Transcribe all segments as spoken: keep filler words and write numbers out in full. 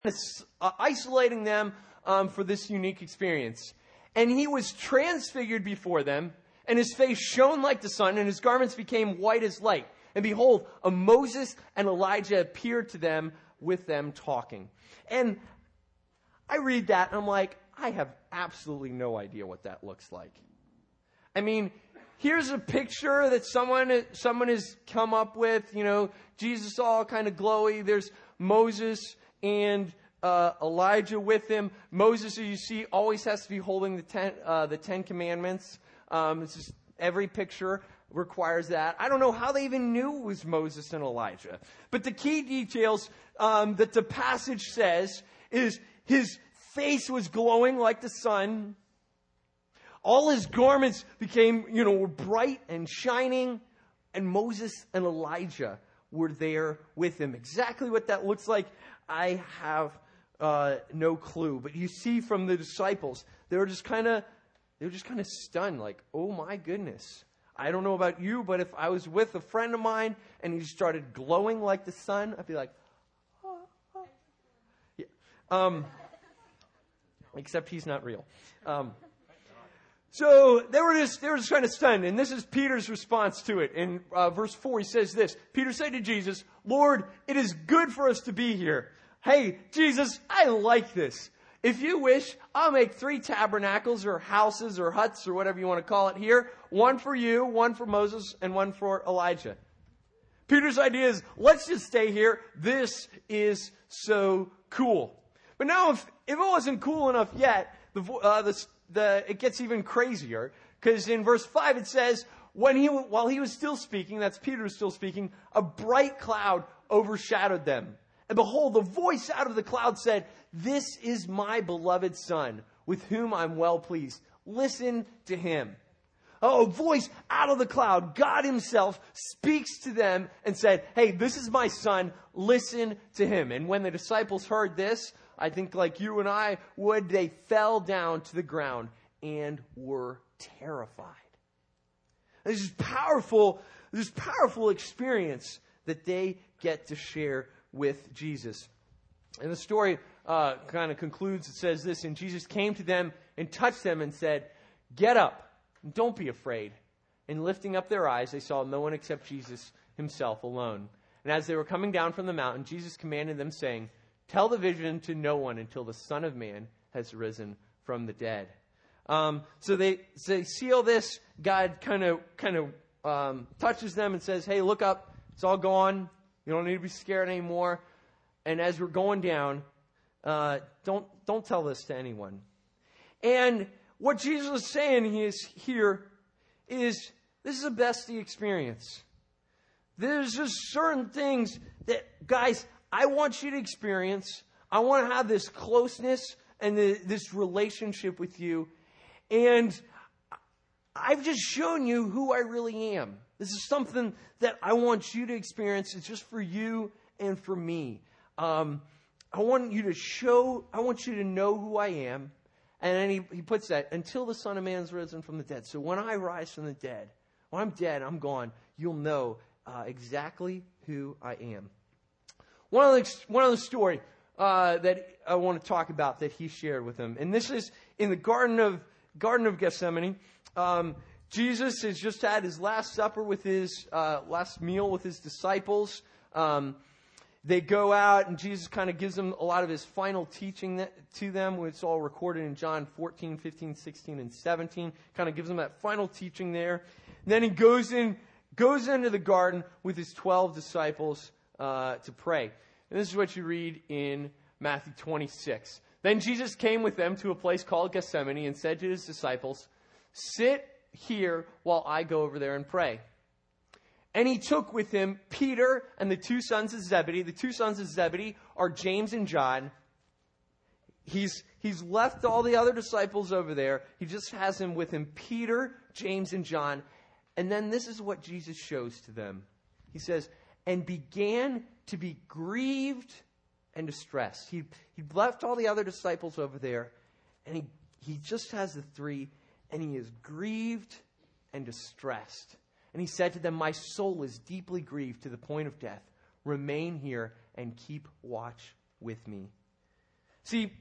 uh, isolating them um, for this unique experience. And he was transfigured before them, and his face shone like the sun, and his garments became white as light. And behold, a Moses and Elijah appeared to them with them talking. And I read that, and I'm like, I have absolutely no idea what that looks like. I mean, here's a picture that someone someone has come up with, you know, Jesus all kind of glowy. There's Moses and uh, Elijah with him. Moses, as you see, always has to be holding the ten, uh, the Ten Commandments. Um, it's just every picture requires that. I don't know how they even knew it was Moses and Elijah. But the key details um, that the passage says is his face was glowing like the sun. All his garments became, you know, were bright and shining. And Moses and Elijah were there with him. Exactly what that looks like, I have uh, no clue. But you see from the disciples, they were just kind of, they were just kind of stunned. Like, oh my goodness. I don't know about you, but if I was with a friend of mine and he started glowing like the sun, I'd be like, oh, oh. Yeah. Um, except he's not real. Um, so they were just they were just kind of stunned, and this is Peter's response to it. In uh, verse four, he says this: Peter said to Jesus, "Lord, it is good for us to be here." Hey, Jesus, I like this. If you wish, I'll make three tabernacles or houses or huts or whatever you want to call it here. One for you, one for Moses, and one for Elijah. Peter's idea is, let's just stay here. This is so cool. But now, if, if it wasn't cool enough yet, the, uh, the, the, it gets even crazier. Because in verse five it says, when he, while he was still speaking, that's Peter was still speaking, a bright cloud overshadowed them. And behold, the voice out of the cloud said, "This is my beloved Son, with whom I'm well pleased. Listen to him." Oh, a voice out of the cloud, God himself speaks to them and said, "Hey, this is my Son. Listen to him." And when the disciples heard this, I think like you and I would, they fell down to the ground and were terrified. This is powerful, this powerful experience that they get to share with Jesus. And the story uh, kind of concludes. It says this: and Jesus came to them and touched them and said, "Get up, and don't be afraid." And lifting up their eyes, they saw no one except Jesus himself alone. And as they were coming down from the mountain, Jesus commanded them, saying, "Tell the vision to no one until the Son of Man has risen from the dead." Um, so they, so they seal this. God kind of kind of um, touches them and says, "Hey, look up. It's all gone. You don't need to be scared anymore." And as we're going down, uh, don't don't tell this to anyone. And what Jesus is saying is here is this is a bestie experience. There's just certain things that, guys, I want you to experience. I want to have this closeness and the, this relationship with you. And I've just shown you who I really am. This is something that I want you to experience. It's just for you and for me. Um, I want you to show, I want you to know who I am. And then he, he puts that, until the Son of Man is risen from the dead. So when I rise from the dead, when I'm dead, I'm gone, you'll know uh, exactly who I am. One of the, one of the story uh, that I want to talk about that he shared with them. And this is in the Garden of, Garden of Gethsemane. Um, Jesus has just had his last supper with his, uh, last meal with his disciples. Um, they go out and Jesus kind of gives them a lot of his final teaching that, to them. It's all recorded in John fourteen, fifteen, sixteen, and seventeen. Kind of gives them that final teaching there. And then he goes in, goes into the garden with his twelve disciples, uh, to pray. And this is what you read in Matthew twenty-six. Then Jesus came with them to a place called Gethsemane and said to his disciples, "Sit here while I go over there and pray." And he took with him Peter and the two sons of Zebedee. The two sons of Zebedee are James and John. He's, he's left all the other disciples over there. He just has him with him, Peter, James, and John. And then this is what Jesus shows to them. He says, "And began to be grieved and distressed." He, he left all the other disciples over there. And he, he just has the three. And he is grieved and distressed. And he said to them, "My soul is deeply grieved to the point of death. Remain here and keep watch with me." See,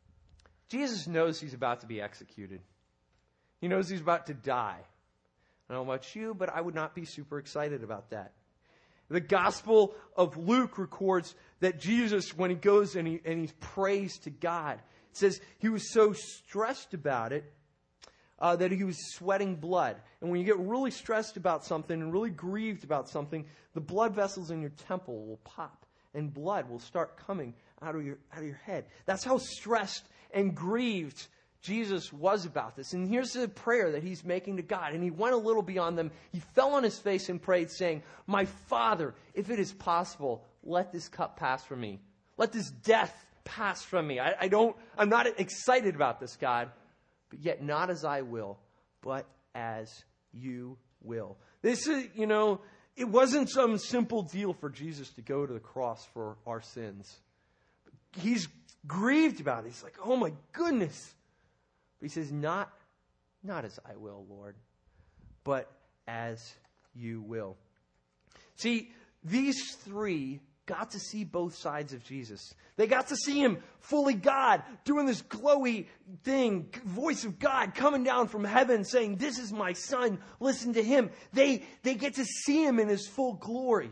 Jesus knows he's about to be executed. He knows he's about to die. I don't know about you, but I would not be super excited about that. The Gospel of Luke records that Jesus, when he goes and he, and he prays to God, it says he was so stressed about it uh, that he was sweating blood. And when you get really stressed about something and really grieved about something, the blood vessels in your temple will pop and blood will start coming out of your, out of your head. That's how stressed and grieved Jesus was about this. And here's the prayer that he's making to God. And he went a little beyond them. He fell on his face and prayed, saying, "My Father, if it is possible, let this cup pass from me. Let this death pass from me. I, I don't, I'm not excited about this, God, but yet not as I will, but as you will." This is, you know, it wasn't some simple deal for Jesus to go to the cross for our sins. He's grieved about it. He's like, oh my goodness. But he says, not, not as I will, Lord, but as you will. See, these three got to see both sides of Jesus. They got to see him fully God, doing this glowy thing, voice of God coming down from heaven saying, "This is my son, listen to him." They, they get to see him in his full glory.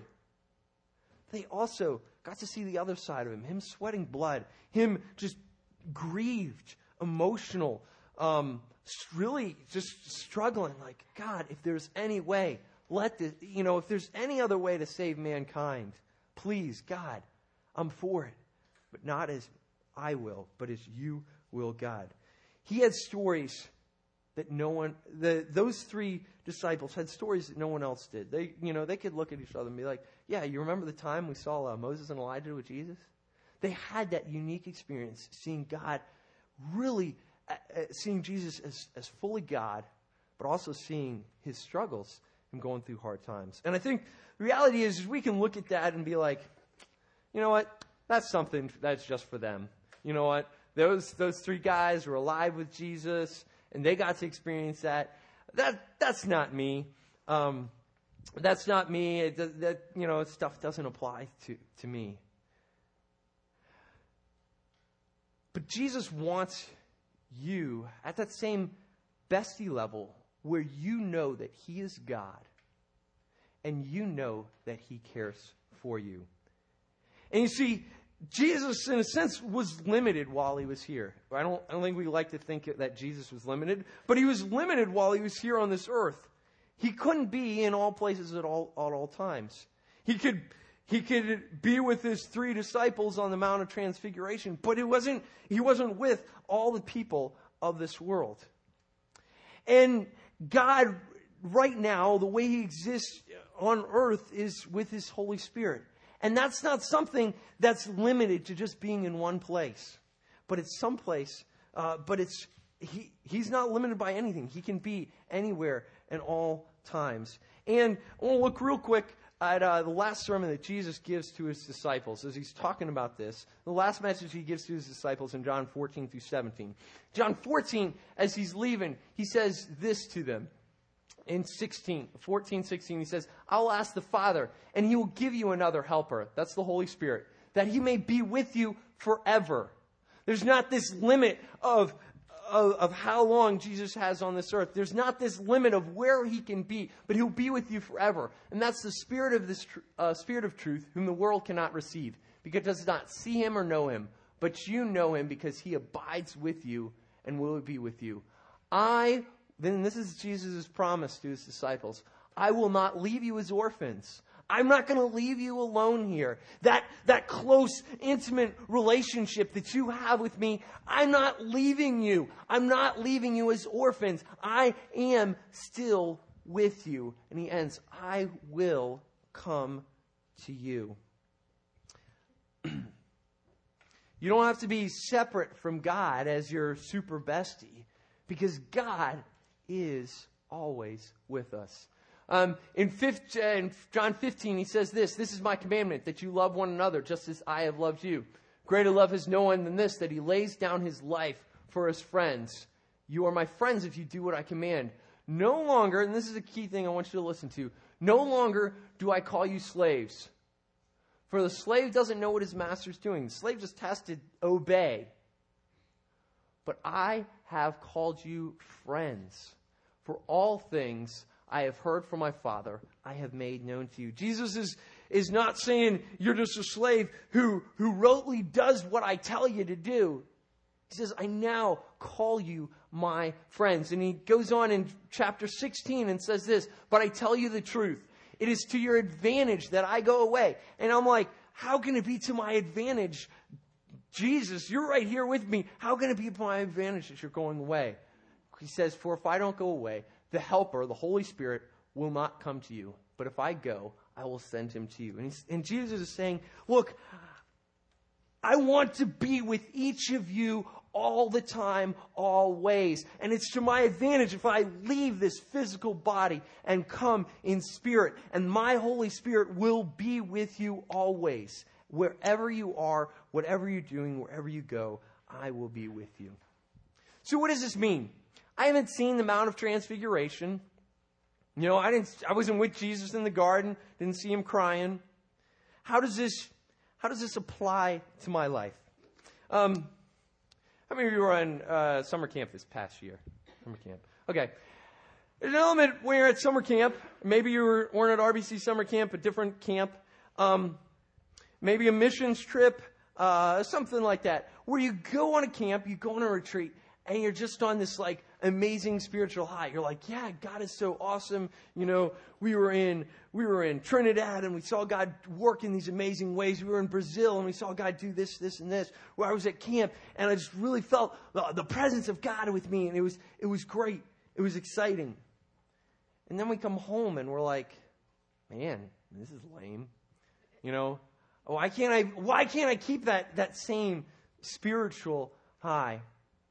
They also got to see the other side of him, him sweating blood, him just grieved, emotional, um, really just struggling like, God, if there's any way, let this, you know, if there's any other way to save mankind, please, God, I'm for it. But not as I will, but as you will, God. He had stories that no one, the, those three disciples had stories that no one else did. They, you know, they could look at each other and be like, yeah, you remember the time we saw uh, Moses and Elijah with Jesus? They had that unique experience, seeing God really, uh, uh, seeing Jesus as, as fully God, but also seeing his struggles and going through hard times. And I think the reality is, is we can look at that and be like, you know what? That's something that's just for them. You know what? Those those three guys were alive with Jesus, and they got to experience that. That that's not me. Um, that's not me. It, that you know, stuff doesn't apply to to me. But Jesus wants you at that same bestie level where you know that he is God and you know that he cares for you. And you see, Jesus, in a sense, was limited while he was here. I don't, I don't think we like to think that Jesus was limited, but he was limited while he was here on this earth. He couldn't be in all places at all, at all times. He could, he could be with his three disciples on the Mount of Transfiguration, but it wasn't, he wasn't with all the people of this world. And God, right now, the way he exists on earth is with his Holy Spirit. And that's not something that's limited to just being in one place. But it's someplace, uh, but it's he, he's not limited by anything. He can be anywhere and all times. And I want to look real quick at uh, the last sermon that Jesus gives to his disciples as he's talking about this. The last message he gives to his disciples in John fourteen through seventeen. John fourteen, as he's leaving, he says this to them. In sixteen, fourteen, sixteen, he says, "I'll ask the Father, and he will give you another helper." That's the Holy Spirit. "That he may be with you forever." There's not this limit of, of, of how long Jesus has on this earth. There's not this limit of where he can be, but he'll be with you forever. And that's the Spirit of this uh, Spirit of truth, whom the world cannot receive, because it does not see him or know him. But you know him, because he abides with you and will be with you. I Then this is Jesus' promise to his disciples. "I will not leave you as orphans." I'm not going to leave you alone here. That, that close, intimate relationship that you have with me, I'm not leaving you. I'm not leaving you as orphans. I am still with you. And he ends, "I will come to you." You don't have to be separate from God as your super bestie, because God is always with us. Um, in, fifth, uh, in John fifteen, he says this, "This is my commandment, that you love one another just as I have loved you. Greater love has no one than this, that he lays down his life for his friends. You are my friends if you do what I command. No longer," and this is a key thing I want you to listen to, "no longer do I call you slaves. For the slave doesn't know what his master's doing. The slave just has to obey. but I have called you friends. For all things I have heard from my Father, I have made known to you. Jesus is, is not saying you're just a slave who, who rotely does what I tell you to do. He says, I now call you my friends. And he goes on in chapter sixteen and says this, but I tell you the truth. It is to your advantage that I go away. And I'm like, how can it be to my advantage? Jesus, you're right here with me. How can it be to my advantage that you're going away? He says, for if I don't go away, the Helper, the Holy Spirit, will not come to you. But if I go, I will send him to you. And, he's, and Jesus is saying, look, I want to be with each of you all the time, always. And it's to my advantage if I leave this physical body and come in spirit. And my Holy Spirit will be with you always. Wherever you are, whatever you're doing, wherever you go, I will be with you. So what does this mean? I haven't seen the Mount of Transfiguration. You know, I didn't. I wasn't with Jesus in the garden. Didn't see him crying. How does this? How does this apply to my life? Um, how many of you were on uh, summer camp this past year? Summer camp. Okay. There's an element where at summer camp, maybe you were, weren't at R B C summer camp, a different camp, um, maybe a missions trip, uh, something like that, where you go on a camp, you go on a retreat, and you're just on this like amazing spiritual high. You're like, yeah, God is so awesome. You know, we were in we were in Trinidad and we saw God work in these amazing ways. We were in Brazil and we saw God do this, this, and this. Where I was at camp and I just really felt the, the presence of God with me, and it was it was great. It was exciting. And then we come home and we're like, man, this is lame. You know, why can't I why can't I keep that that same spiritual high?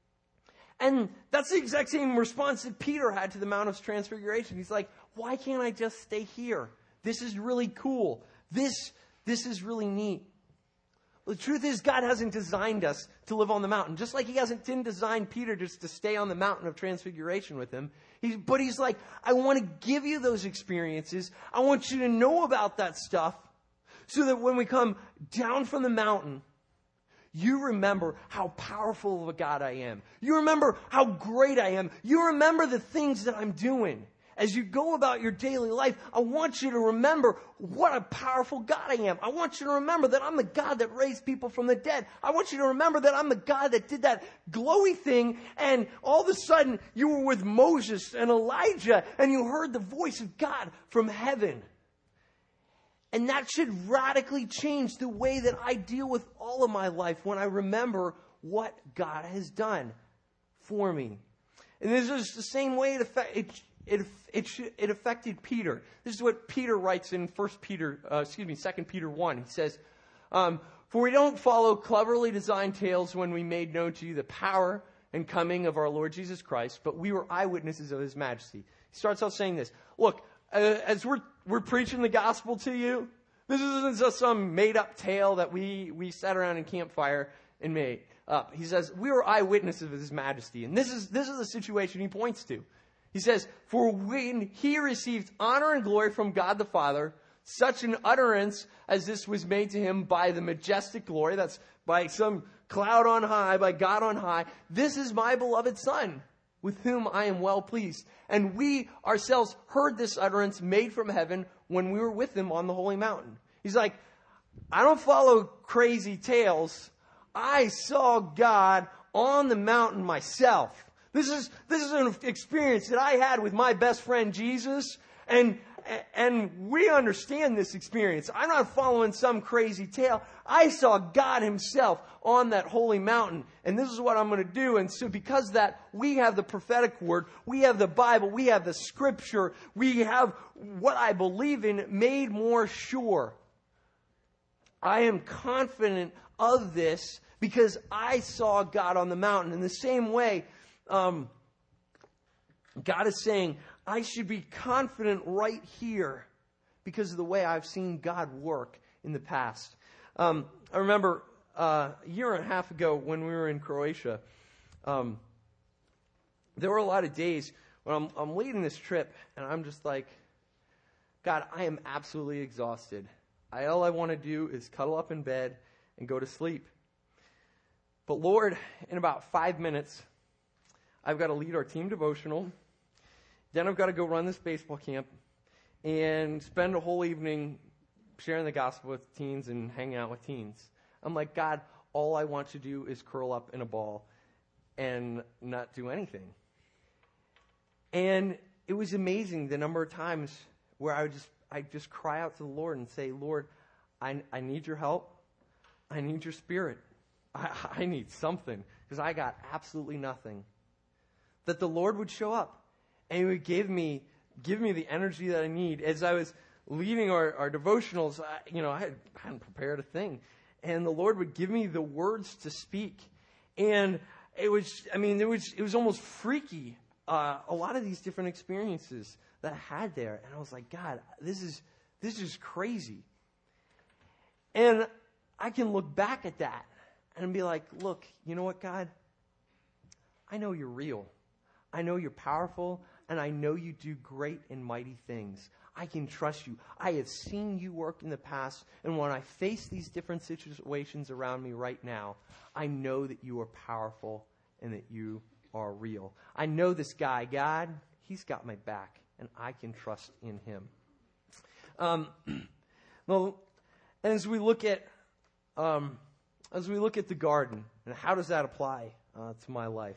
And that's the exact same response that Peter had to the Mount of Transfiguration. He's like, why can't I just stay here? This is really cool. This, this is really neat. Well, the truth is, God hasn't designed us to live on the mountain. Just like he hasn't didn't design Peter just to stay on the mountain of Transfiguration with him. He's, but he's like, I want to give you those experiences. I want you to know about that stuff so that when we come down from the mountain, you remember how powerful of a God I am. You remember how great I am. You remember the things that I'm doing. As you go about your daily life, I want you to remember what a powerful God I am. I want you to remember that I'm the God that raised people from the dead. I want you to remember that I'm the God that did that glowy thing, and all of a sudden you were with Moses and Elijah and you heard the voice of God from heaven. And that should radically change the way that I deal with all of my life when I remember what God has done for me. And this is the same way it affect, it, it, it, it affected Peter. This is what Peter writes in First Peter, uh, excuse me, Second Peter one. He says, um, "For we don't follow cleverly designed tales when we made known to you the power and coming of our Lord Jesus Christ, but we were eyewitnesses of his majesty." He starts out saying this. Look, uh, as we're we're preaching the gospel to you, this isn't just some made-up tale that we, we sat around in campfire and made up. He says, we were eyewitnesses of his majesty. And this is this is the situation he points to. He says, "For when he received honor and glory from God the Father, such an utterance as this was made to him by the majestic glory," that's by some cloud on high, by God on high, "this is my beloved Son, with whom I am well pleased. And we ourselves heard this utterance made from heaven when we were with him on the holy mountain." He's like, I don't follow crazy tales. I saw God on the mountain myself. This is this is an experience that I had with my best friend Jesus, and and we understand this experience. I'm not following some crazy tale. I saw God himself on that holy mountain, and this is what I'm going to do. And so because of that, we have the prophetic word, we have the Bible, we have the scripture, we have what I believe in made more sure. I am confident of this because I saw God on the mountain. In the same way, um, God is saying, I should be confident right here because of the way I've seen God work in the past. Um, I remember uh, a year and a half ago when we were in Croatia, um, there were a lot of days when I'm, I'm leading this trip and I'm just like, God, I am absolutely exhausted. I, all I want to do is cuddle up in bed and go to sleep. But Lord, in about five minutes, I've got to lead our team devotional. Then I've got to go run this baseball camp and spend a whole evening sharing the gospel with teens and hanging out with teens. I'm like, God, all I want to do is curl up in a ball and not do anything. And it was amazing the number of times where I would just I just cry out to the Lord and say, Lord, I, I need your help. I need your spirit. I, I need something because I got absolutely nothing. That the Lord would show up and He would give me give me the energy that I need. As I was leading our, our devotionals, I, you know, I, had, I hadn't prepared a thing. And the Lord would give me the words to speak. And it was, I mean, it was, it was almost freaky. Uh, a lot of these different experiences that I had there. And I was like, God, this is, this is crazy. And I can look back at that and be like, look, you know what, God? I know you're real. I know you're powerful. And I know you do great and mighty things. I can trust you. I have seen you work in the past. And when I face these different situations around me right now, I know that you are powerful and that you are real. I know this guy, God, He's got my back, and I can trust in Him. Um, well, and as we look at um, as we look at the garden, and how does that apply uh, to my life?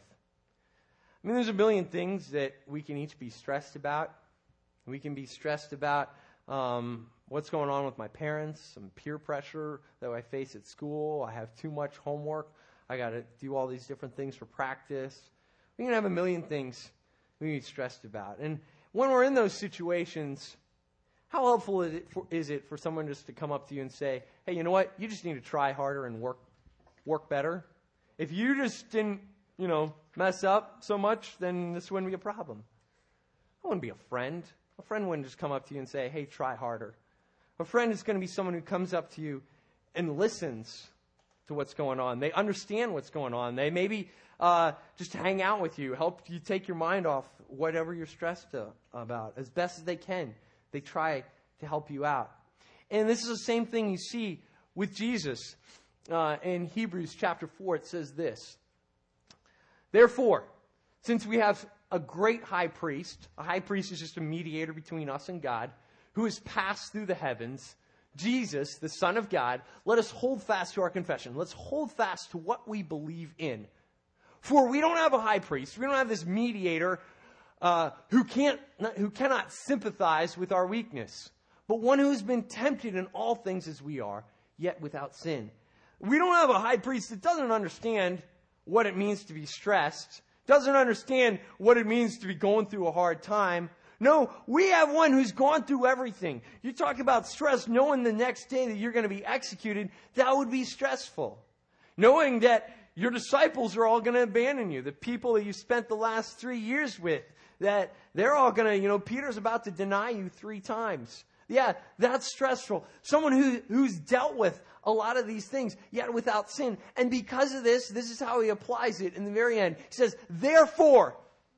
I mean, there's a million things that we can each be stressed about. We can be stressed about um, what's going on with my parents, some peer pressure that I face at school. I have too much homework. I got to do all these different things for practice. We can have a million things we can be stressed about. And when we're in those situations, how helpful is it, for, is it for someone just to come up to you and say, hey, you know what? You just need to try harder and work work better. If you just didn't, you know, mess up so much, then this wouldn't be a problem. I wouldn't be a friend. A friend wouldn't just come up to you and say, hey, try harder. A friend is going to be someone who comes up to you and listens to what's going on. They understand what's going on. They maybe uh, just hang out with you, help you take your mind off whatever you're stressed to, about as best as they can. They try to help you out. And this is the same thing you see with Jesus. Uh, in Hebrews chapter four, it says this. Therefore, since we have a great high priest, a high priest is just a mediator between us and God, who has passed through the heavens, Jesus, the Son of God, let us hold fast to our confession. Let's hold fast to what we believe in. For we don't have a high priest. We don't have this mediator uh, who can't, who cannot sympathize with our weakness, but one who has been tempted in all things as we are, yet without sin. We don't have a high priest that doesn't understand what it means to be stressed, doesn't understand what it means to be going through a hard time. No, we have one who's gone through everything. You talk about stress, knowing the next day that you're going to be executed, that would be stressful. Knowing that your disciples are all going to abandon you, the people that you spent the last three years with, that they're all going to, you know, Peter's about to deny you three times. Yeah, that's stressful. Someone who who's dealt with a lot of these things, yet without sin. And because of this, this is how he applies it in the very end. He says, therefore,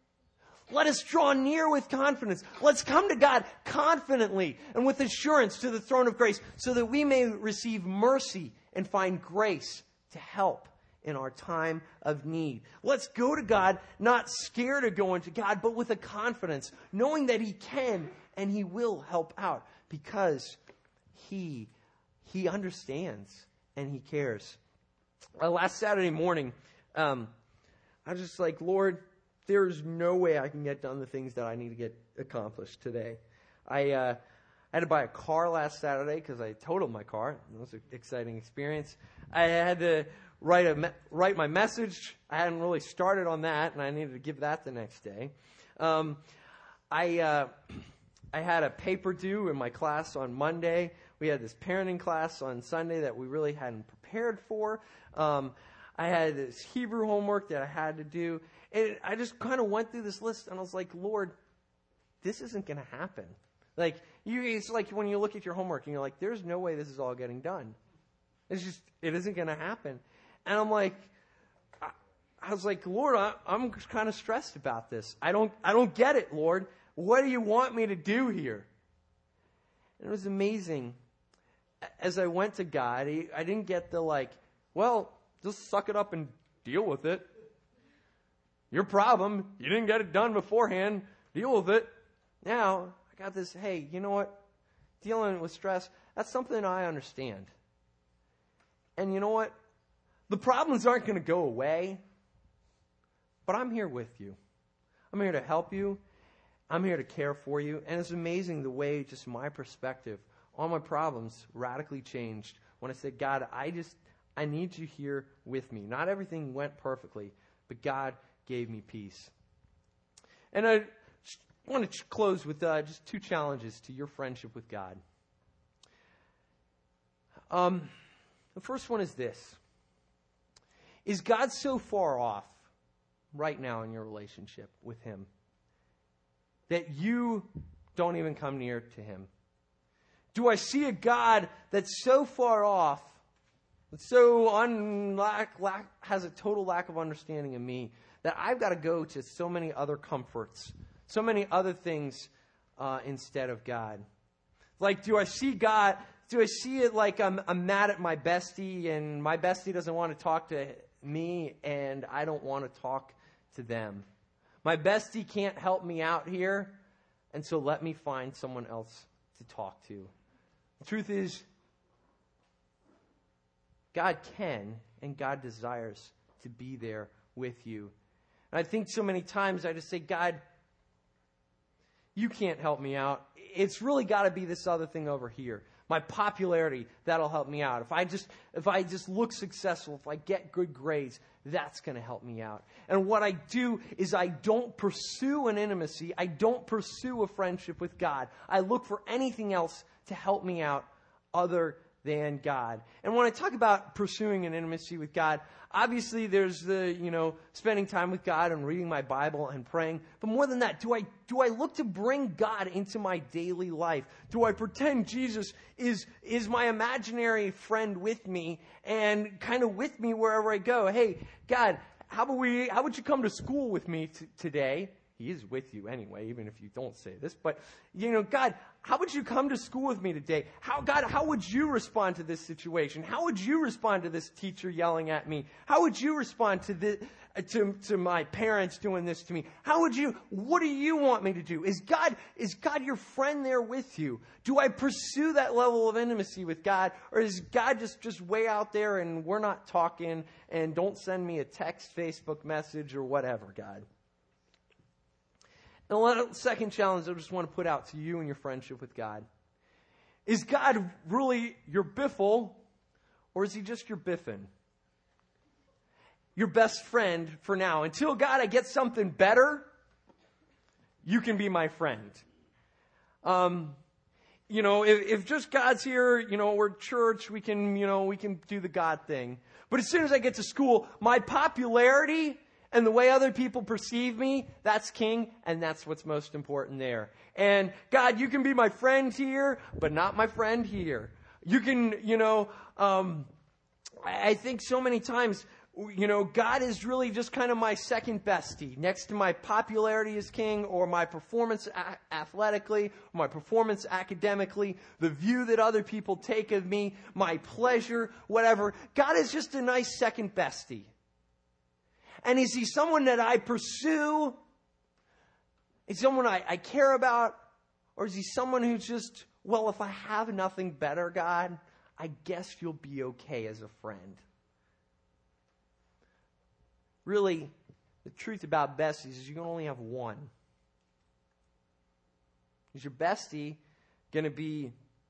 let us draw near with confidence. Let's come to God confidently and with assurance to the throne of grace so that we may receive mercy and find grace to help in our time of need. Let's go to God, not scared of going to God, but with a confidence, knowing that He can and He will help out because He, He understands and He cares. Uh, last Saturday morning, um, I was just like, Lord, there's no way I can get done the things that I need to get accomplished today. I uh, I had to buy a car last Saturday because I totaled my car. It was an exciting experience. I had to write a me- write my message. I hadn't really started on that, and I needed to give that the next day. Um, I uh, I had a paper due in my class on Monday. We had this parenting class on Sunday that we really hadn't prepared for. Um, I had this Hebrew homework that I had to do. And I just kind of went through this list, and I was like, Lord, this isn't going to happen. Like, you, it's like when you look at your homework, and you're like, there's no way this is all getting done. It's just, it isn't going to happen. And I'm like, I, I was like, Lord, I, I'm kind of stressed about this. I don't, I don't get it, Lord. What do you want me to do here? And it was amazing. As I went to God, I didn't get the like, well, just suck it up and Deal with it. Your problem. You didn't get it done beforehand. Deal with it. Now, I got this, hey, you know what? Dealing with stress, that's something I understand. And you know what? The problems aren't going to go away, but I'm here with you. I'm here to help you. I'm here to care for you. And it's amazing the way just my perspective on my problems radically changed when I said, God, I just, I need you here with me. Not everything went perfectly, but God gave me peace. And I want to close with uh, just two challenges to your friendship with God. Um, the first one is this. Is God so far off right now in your relationship with Him that you don't even come near to Him? Do I see a God that's so far off, that's so un- lack, lack, has a total lack of understanding of me, that I've got to go to so many other comforts, so many other things uh, instead of God? Like, do I see God, do I see it like I'm, I'm mad at my bestie and my bestie doesn't want to talk to me and I don't want to talk to them? My bestie can't help me out here, and so let me find someone else to talk to. The truth is, God can and God desires to be there with you. And I think so many times I just say, God, you can't help me out. It's really got to be this other thing over here. My popularity, that'll help me out. If I just if I just look successful, if I get good grades, that's going to help me out. And what I do is I don't pursue an intimacy. I don't pursue a friendship with God. I look for anything else to help me out other than God. And when I talk about pursuing an intimacy with God, obviously there's the, you know, spending time with God and reading my Bible and praying. But more than that, do I do I look to bring God into my daily life? Do I pretend Jesus is is my imaginary friend with me and kind of with me wherever I go? Hey, God, how about we how would you come to school with me t- today? He is with you anyway, even if you don't say this. But, you know, God, how would you come to school with me today? How, God, how would you respond to this situation? How would you respond to this teacher yelling at me? How would you respond to the, to, to my parents doing this to me? How would you, what do you want me to do? Is God, is God your friend there with you? Do I pursue that level of intimacy with God? Or is God just, just way out there and we're not talking and don't send me a text, Facebook message or whatever, God? And the second challenge I just want to put out to you and your friendship with God. Is God really your biffle, or is He just your biffin? Your best friend for now. Until, God, I get something better, you can be my friend. Um, you know, if, if just God's here, you know, we're church, we can, you know, we can do the God thing. But as soon as I get to school, my popularity and the way other people perceive me, that's king, and that's what's most important there. And God, you can be my friend here, but not my friend here. You can, you know, um, I think so many times, you know, God is really just kind of my second bestie, next to my popularity as king, or my performance a- athletically, or my performance academically, the view that other people take of me, my pleasure, whatever. God is just a nice second bestie. And is He someone that I pursue? Is He someone I, I care about? Or is He someone who's just, well, if I have nothing better, God, I guess you'll be okay as a friend. Really, the truth about besties is you can only have one. Is your bestie going to be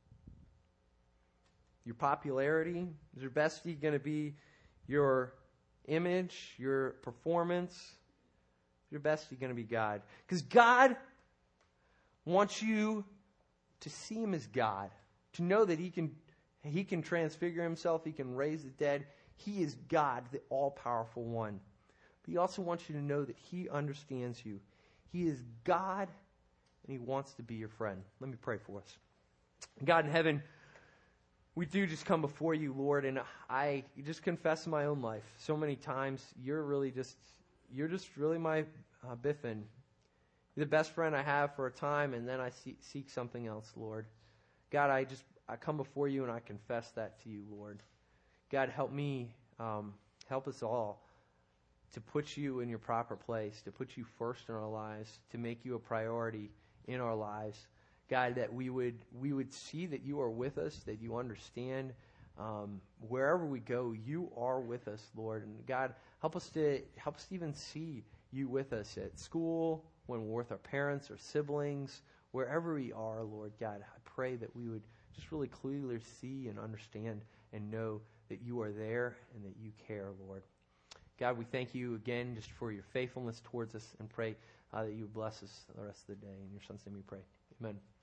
your popularity? Is your bestie going to be your image, your performance? Your bestie going to be God? Because God wants you to see Him as God, to know that He can He can transfigure Himself, He can raise the dead. He is God, the all-powerful one. But He also wants you to know that He understands you. He is God, and He wants to be your friend. Let me pray for us. God in heaven, we do just come before you, Lord, and I just confess in my own life so many times, you're really just, you're just really my uh, biffin. You're the best friend I have for a time, and then I see, seek something else, Lord. God, I just, I come before you and I confess that to you, Lord. God, help me, um, help us all to put you in your proper place, to put you first in our lives, to make you a priority in our lives. God, that we would we would see that you are with us, that you understand um, wherever we go, you are with us, Lord. And God, help us to help us to even see you with us at school, when we're with our parents or siblings, wherever we are, Lord God. I pray that we would just really clearly see and understand and know that you are there and that you care, Lord. God, we thank you again just for your faithfulness towards us, and pray uh, that you would bless us the rest of the day. In your Son's name we pray. Amen.